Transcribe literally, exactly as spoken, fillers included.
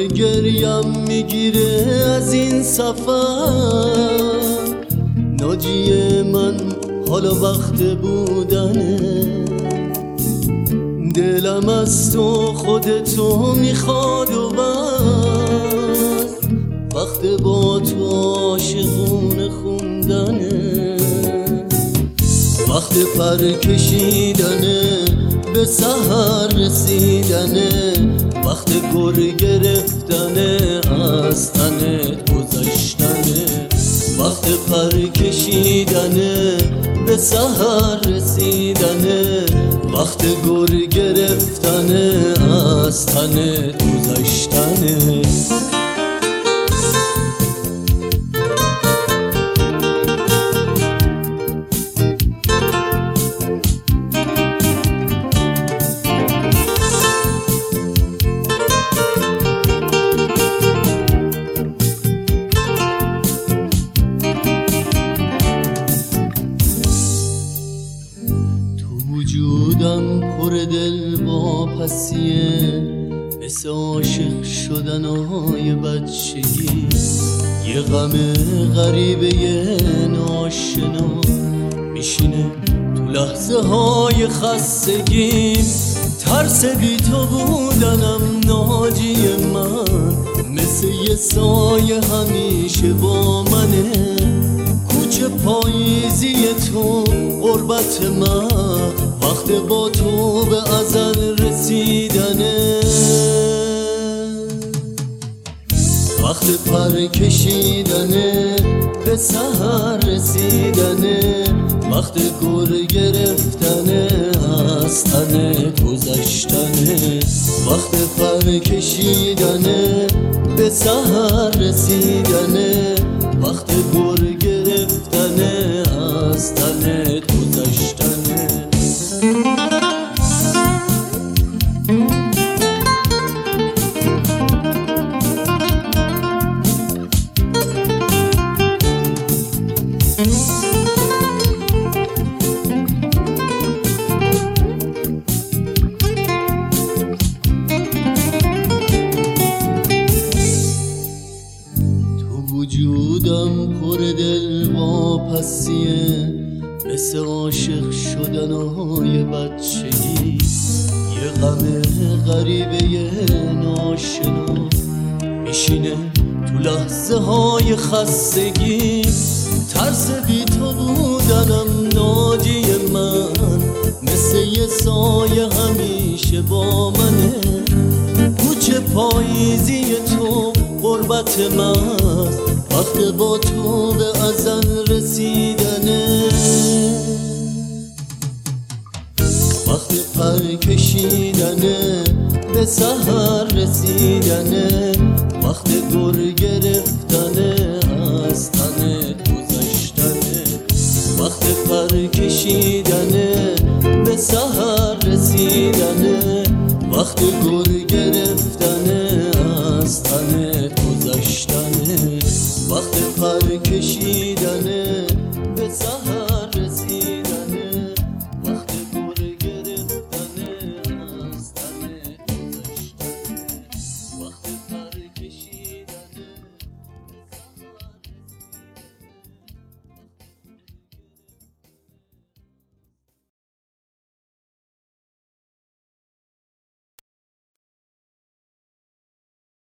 داره گریم میگیره از این سفر. ناجی من حالا وقت بودنه، دلم از تو خودتو میخواد و بس وقت با تو عاشقونه خوندنه. وقت پر کشیدنه، به سحر رسیدنه، وقت گر گرفتنه، از تنت گذشتنه. وقت پر کشیدنه، به سحر رسیدنه، وقت گر گرفتنه، از تنت گذشتنه. وجودم پر دل با پسیه، مثل عاشق شدن های بچگی. یه غم غریبه یه ناشنا میشینه تو لحظه های خستگی. ترس بی تو بودنم ناجی من، مثل یه سایه همیشه با منه. کوچه پاییزی تو غربت من، وقت با تو به ازل رسیدنه. وقت پر کشیدنه، به سحر رسیدنه، وقت گر گرفتنه، از تنت گذشتنه. وقت پر کشیدنه، به سحر رسیدنه، وقت گر گرفتنه، از تنت گذشتنه. وجودم پر دل با پسیه، مثل عاشق شدن های بچگی. یه غم غریبه یه ناشنا میشینه تو لحظه های خستگی. ترس بی تو بودنم ناجی من، مثل یه سایه همیشه با منه. کوچه پاییزی تو غربت من، وقت با تو به ازل رسیدنه. وقت پر کشیدنه، به سحر رسیدنه، وقت گر گرفتنه، از تنت گذشتنه. وقت پر کشیدنه، به سحر رسیدنه، وقت گر